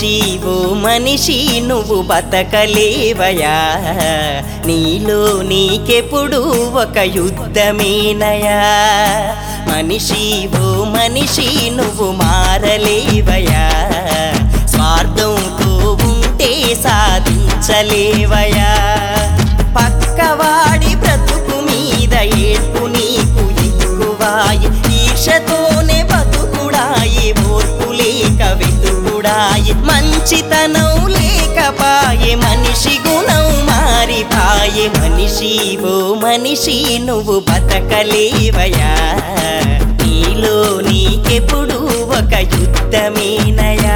మనిషి ఓ మనిషి నువ్వు బతకలేవయా, నీలో నీకెప్పుడు ఒక యుద్ధమేనయా. మనిషి ఓ మనిషి నువ్వు మారలేవయా, స్వార్థంతో ఉంటే సాధించలేవయా. పక్కవాడి బ్రతుకు మీద ఏడ్పు నీకు ఎక్కువాయి, ఈర్షతోనే బతుకుడాయి, ఓర్పు లేక వెతుకుడాయి. మంచితనం లేకపాయే, మనిషి గుణం మారిపాయే. మనిషి ఓ మనిషి నువ్వు బతకలేవయా, నీలో నీకెప్పుడు ఒక యుద్ధమేనయా.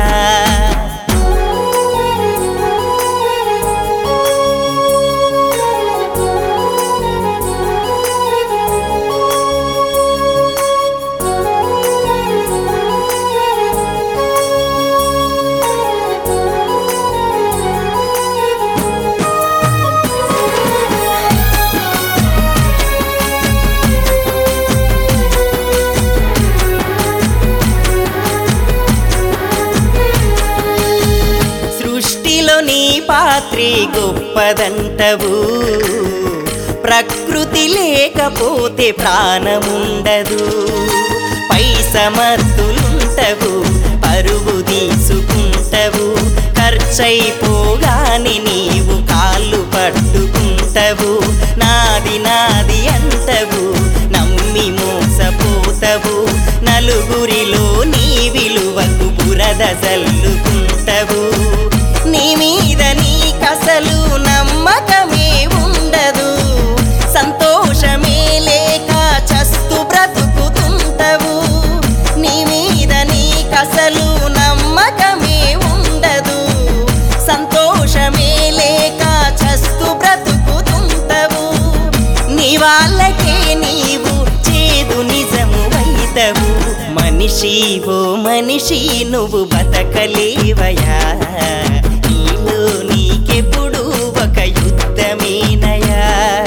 నీ పాత్రే గొప్పదంటవు, ప్రకృతి లేకపోతే ప్రాణముండదు. పై సమర్థులుంటవు, పరువు తీసుకుంటవు, ఖర్చయిపోగాని నీవు కాళ్ళు పట్టుకుంటవు. నాది నాది అంటవు, నమ్మి మోసపోతవు, నలుగురిలో నీ విలువకు బురద జల్లుకుంటవు. నీ మీద నీకసలు నమ్మకమే ఉండదు, సంతోషమే లేక చస్తు బ్రతుకుతుంటవు. నీ మీద నీకసలు నమ్మకమే ఉండదు, సంతోషమే లేక చస్తు బ్రతుకుతుంటవు. నీ వాళ్ళకే నీవు చేదు నిజము వైతవు. మనిషి ఓ మనిషి నువ్వు బతకలేవయా, నీలో నీకెప్పుడు ఒక యుద్ధమేనయా.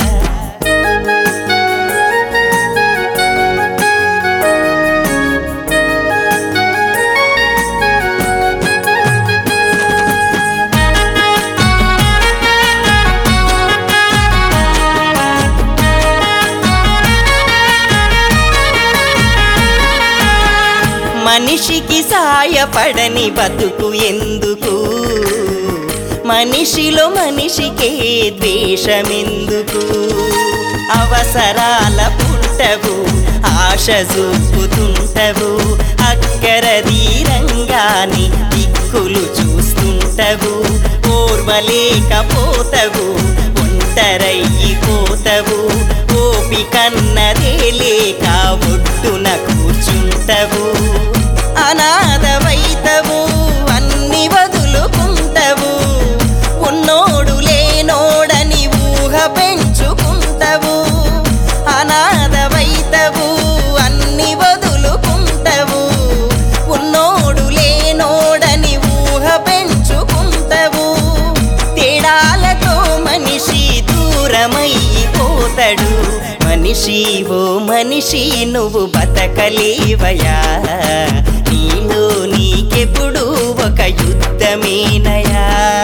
మనిషికి సాయపడని బతుకు ఎందుకు, మనిషిలో మనిషికే ద్వేషమెందుకు. అవసరాల పుట్టవు, ఆశ చూపుతుంటవు, అక్కరదీరంగాని దిక్కులు చూస్తుంటవు. ఓర్వలేకపోతవు, ఒంటరయ్యిపోతవు, ఓపికన్నదే లేక ఒడ్డున కూర్చుంటవు. అనాథవైతవు, అన్ని వదులుకుంటవు, ఉన్నోడు లేనోడని ఊహ పెంచుకుంటవు. అనాథవైతవు, అన్ని వదులుకుంటవు, ఉన్నోడు లేనోడని ఊహ పెంచుకుంటవు. తేడాలతో మనిషి దూరమైపోతాడు. మనిషి ఓ మనిషి నువ్వు బతకలేవయా, నీలో నీకెప్పుడు ఒక యుద్ధమేనయా.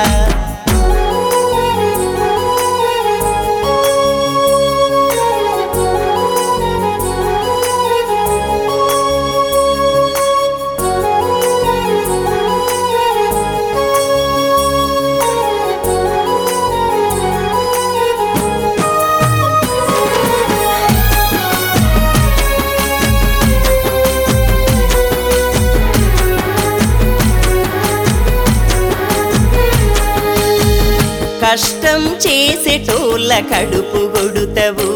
కష్టం చేసేటోళ్ళ కడుపు గొడుతవు,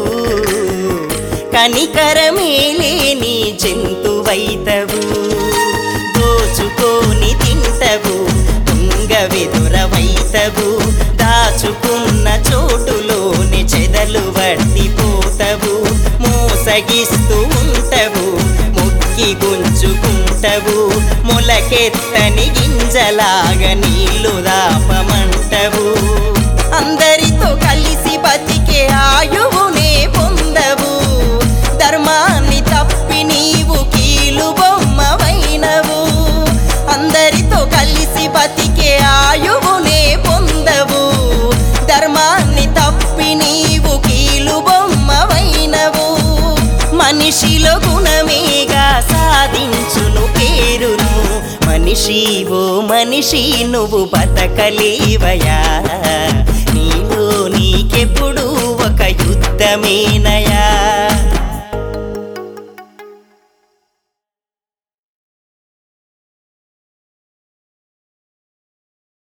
కనికరమే లేని జంతువైతవు. దోచుకొని తింటవు, దొంగవెదురవైతవు, దాచుకున్న చోటులోని చెదలు వడ్డిపోతవు. మోసగిస్తూ ఉంటవు, మొక్కి గుంజుకుంటవు, మొలకెత్తని గింజలాగా నీళ్లు దాపమంటవు. అందరితో కలిసి బతికే ఆయువునే పొందవు, ధర్మాన్ని తప్పి నీవు కీలు బొమ్మవైనవు. అందరితో కలిసి బతికే మనిషి నువ్వు బతకలేవయా, నీలో నీకెప్పుడు ఒక యుద్ధమేనయా.